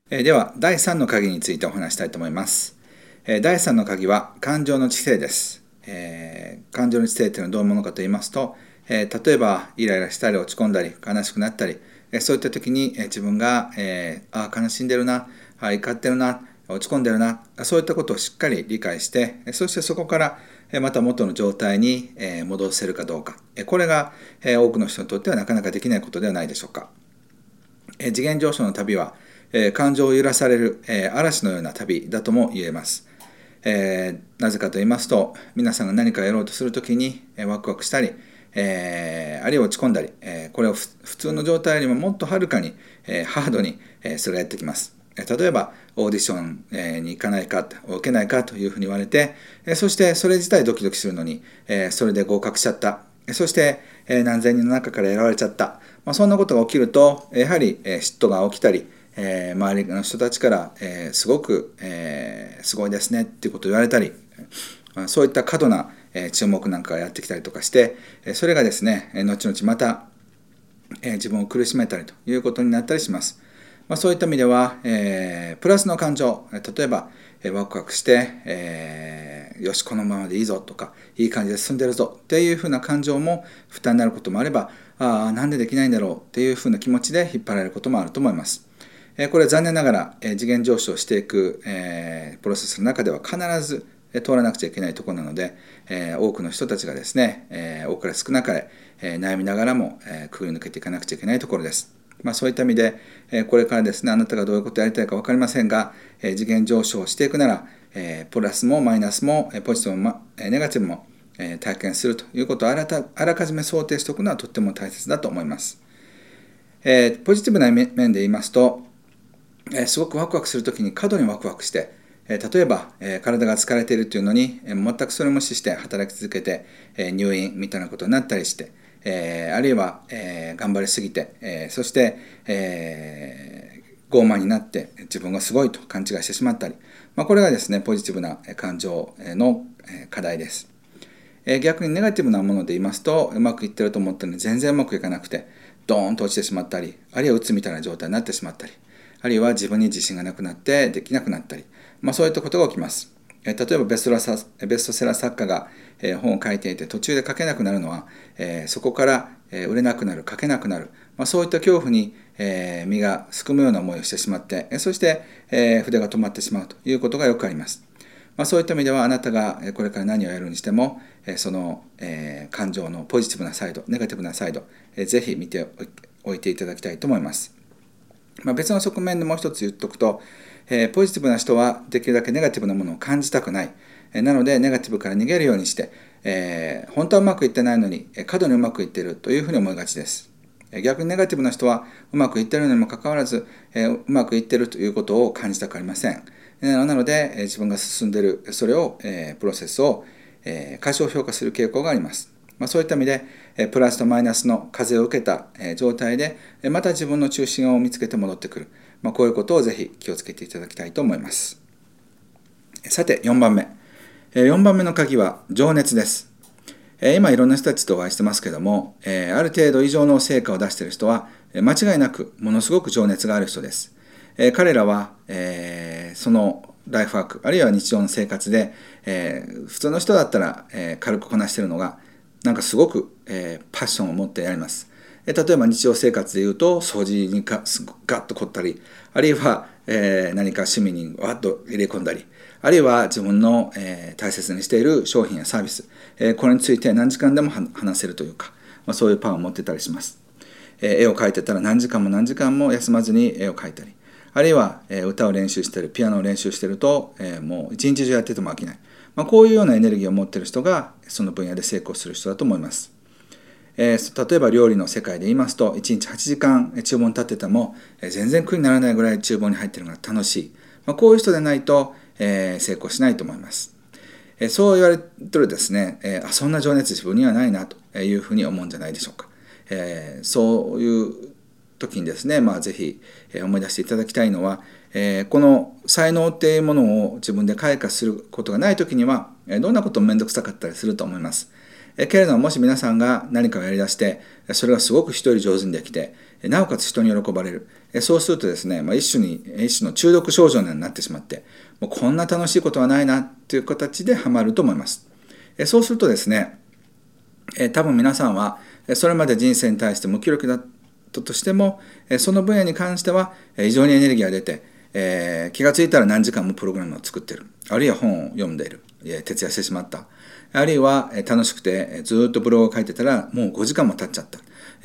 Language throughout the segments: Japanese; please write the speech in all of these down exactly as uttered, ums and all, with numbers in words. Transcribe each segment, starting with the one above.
えーでは、だいさんの鍵についてお話したいと思います。えーだいさんの鍵は感情の知性です。えー感情の知性というのはどういうものかと言いますと、えー例えばイライラしたり落ち込んだり悲しくなったり、えーそういった時に、えー自分が、えーあ悲しんでるな、あ怒ってるな、落ち込んでるな、そういったことをしっかり理解して、そしてそこからまた元の状態に戻せるかどうか、これが多くの人にとってはなかなかできないことではないでしょうか。次元上昇の旅は感情を揺らされる嵐のような旅だとも言えます。えー、なぜかと言いますと、皆さんが何かやろうとするときにワクワクしたり、えー、あるいは落ち込んだり、えー、これを普通の状態よりももっとはるかに、えー、ハードに、えー、それがやってきます。例えばオーディションに行かないか受けないかというふうに言われて、そしてそれ自体ドキドキするのにそれで合格しちゃった、そして何千人の中から選ばれちゃった、まあ、そんなことが起きるとやはり嫉妬が起きたり、周りの人たちからすごくすごいですねっていうことを言われたり、そういった過度な注目なんかがやってきたりとかして、それがですね後々また自分を苦しめたりということになったりします。まあ、そういった意味では、えー、プラスの感情、例えば、えー、ワクワクして、えー、よしこのままでいいぞとか、いい感じで進んでるぞっていうふうな感情も負担になることもあれば、あなんでできないんだろうっていうふうな気持ちで引っ張られることもあると思います。えー、これは残念ながら、えー、次元上昇していく、えー、プロセスの中では必ず通らなくちゃいけないところなので、えー、多くの人たちがですね、えー、多かれ少なかれ、えー、悩みながらも、えー、くぐり抜けていかなくちゃいけないところです。まあ、そういった意味で、えー、これからですね、あなたがどういうことをやりたいか分かりませんが、えー、次元上昇していくなら、えー、プラスもマイナスも、えー、ポジティブも、えー、ネガティブも、えー、体験するということをあらたあらかじめ想定しておくのはとっても大切だと思います。えー、ポジティブな面で言いますと、えー、すごくワクワクするときに過度にワクワクして、えー、例えば、えー、体が疲れているというのに、えー、全くそれを無視して働き続けて、えー、入院みたいなことになったりして、えー、あるいは、えー、頑張りすぎて、えー、そして、えー、傲慢になって自分がすごいと勘違いしてしまったり、まあ、これがですねポジティブな感情の課題です。えー、逆にネガティブなもので言いますと、うまくいってると思ったのに全然うまくいかなくてドーンと落ちてしまったり、あるいは鬱みたいな状態になってしまったり、あるいは自分に自信がなくなってできなくなったり、まあ、そういったことが起きます。例えばベストラサベストセラー作家が本を書いていて途中で書けなくなるのは、そこから売れなくなる、書けなくなる、まあ、そういった恐怖に身がすくむような思いをしてしまって、そして筆が止まってしまうということがよくあります。まあ、そういった意味ではあなたがこれから何をやるにしてもその感情のポジティブなサイド、ネガティブなサイド、ぜひ見ておいていただきたいと思います。まあ、別の側面でもう一つ言っておくと、えー、ポジティブな人はできるだけネガティブなものを感じたくない、えー、なのでネガティブから逃げるようにして、えー、本当はうまくいってないのに過度にうまくいっているというふうに思いがちです。逆にネガティブな人はうまくいっているのにもかかわらず、えー、うまくいっているということを感じたくありません。なので、えー、自分が進んでいるそれを、えー、プロセスを、えー、過小評価する傾向があります。まあ、そういった意味で、えプラスとマイナスの風を受けた、え状態で、えまた自分の中心を見つけて戻ってくる、まあ、こういうことをぜひ気をつけていただきたいと思います。さてよんばんめ、えよんばんめの鍵は情熱です。え今いろんな人たちとお会いしてますけども、えある程度以上の成果を出している人は間違いなくものすごく情熱がある人です。え彼らは、えそのライフワークあるいは日常の生活で、え普通の人だったら、え軽くこなしているのがなんかすごく、えー、パッションを持ってやります。えー、例えば日常生活でいうと掃除にガッと凝ったり、あるいは、えー、何か趣味にわっと入れ込んだり、あるいは自分の、えー、大切にしている商品やサービス、えー、これについて何時間でも話せるというか、まあ、そういうパワーを持ってたりします。えー、絵を描いてたら何時間も何時間も休まずに絵を描いたり、あるいは、えー、歌を練習している、ピアノを練習していると、えー、もう一日中やってても飽きない。まあ、こういうようなエネルギーを持っている人がその分野で成功する人だと思います。えー、例えば料理の世界で言いますといちにちはちじかん厨房に立ってても、えー、全然苦にならないぐらい厨房に入っているのが楽しい、まあ、こういう人でないと、えー、成功しないと思います。えー、そう言われるとですね、えー、あそんな情熱自分にはないなというふうに思うんじゃないでしょうか。えー、そういう時にですね、まあ、ぜひ思い出していただきたいのは、えー、この才能っていうものを自分で開花することがない時にはどんなことも面倒くさかったりすると思います。 けれども、もし皆さんが何かをやりだして、それがすごく一人上手にできて、なおかつ人に喜ばれる。そうするとですね、まあ、一種に、一種の中毒症状になってしまって、もうこんな楽しいことはないなっていう形でハマると思います。そうするとですね、多分皆さんは、それまで人生に対して無気力だったとしても、その分野に関しては非常にエネルギーが出て、えー、気がついたら何時間もプログラムを作っている。あるいは本を読んでいる。徹夜してしまった。あるいは楽しくてずっとブログを書いてたらもうごじかんも経っちゃった。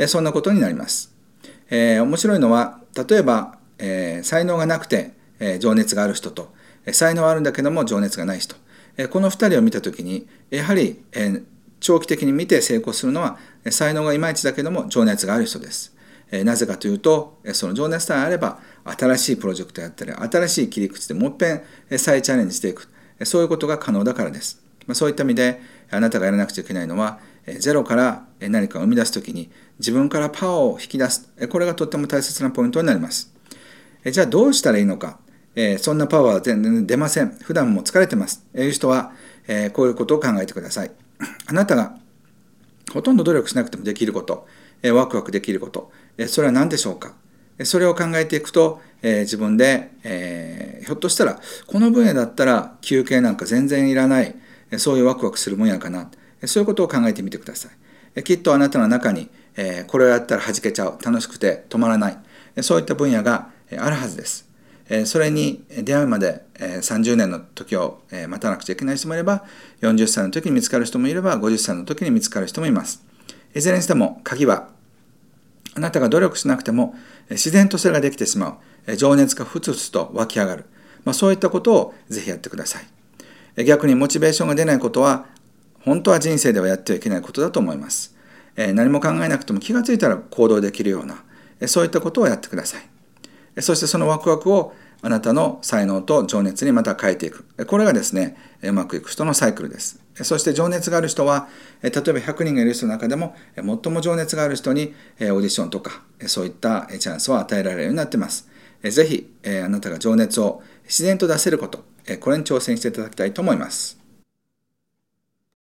そんなことになります。えー、面白いのは、例えば、えー、才能がなくて、えー、情熱がある人と、才能はあるんだけども情熱がない人。えー、このふたりを見たときに、やはり、えー、長期的に見て成功するのは、才能がいまいちだけども情熱がある人です。なぜかというと、その情熱さえあれば、新しいプロジェクトやったり、新しい切り口でもう一遍再チャレンジしていく。そういうことが可能だからです。そういった意味で、あなたがやらなくちゃいけないのは、ゼロから何かを生み出すときに、自分からパワーを引き出す。これがとっても大切なポイントになります。じゃあどうしたらいいのか。そんなパワーは全然出ません。普段も疲れてます。いう人は、こういうことを考えてください。あなたがほとんど努力しなくてもできること、ワクワクできること、それは何でしょうか。それを考えていくと、自分で、えー、ひょっとしたらこの分野だったら休憩なんか全然いらない、そういうワクワクする分野かな、そういうことを考えてみてください。きっとあなたの中に、これをやったら弾けちゃう、楽しくて止まらない、そういった分野があるはずです。それに出会うまでさんじゅうねんの時を待たなくちゃいけない人もいれば、よんじゅっさいの時に見つかる人もいれば、ごじゅっさいの時に見つかる人もいます。いずれにしても鍵は、あなたが努力しなくても自然とそれができてしまう。情熱がふつふつと湧き上がる。まあ、そういったことをぜひやってください。逆にモチベーションが出ないことは、本当は人生ではやってはいけないことだと思います。何も考えなくても気がついたら行動できるような、そういったことをやってください。そしてそのワクワクをあなたの才能と情熱にまた変えていく。これがですね、うまくいく人のサイクルです。そして情熱がある人は、例えばひゃくにんがいる人の中でも、最も情熱がある人にオーディションとか、そういったチャンスを与えられるようになっています。ぜひ、あなたが情熱を自然と出せること、これに挑戦していただきたいと思います。